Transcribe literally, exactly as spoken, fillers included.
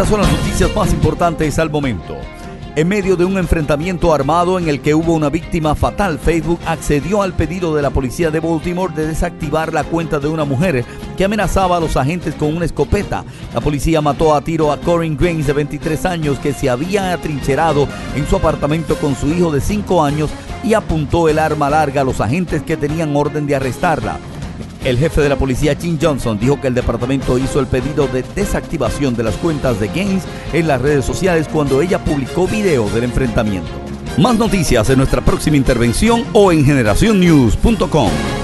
Estas son las noticias más importantes al momento. En medio de un enfrentamiento armado en el que hubo una víctima fatal, Facebook accedió al pedido de la policía de Baltimore de desactivar la cuenta de una mujer que amenazaba a los agentes con una escopeta. La policía mató a tiro a Corinne Gaines, de veintitrés años, que se había atrincherado en su apartamento con su hijo de cinco años y apuntó el arma larga a los agentes que tenían orden de arrestarla. El jefe de la policía, Jim Johnson, dijo que el departamento hizo el pedido de desactivación de las cuentas de Gaines en las redes sociales cuando ella publicó video del enfrentamiento. Más noticias en nuestra próxima intervención o en generación news punto com.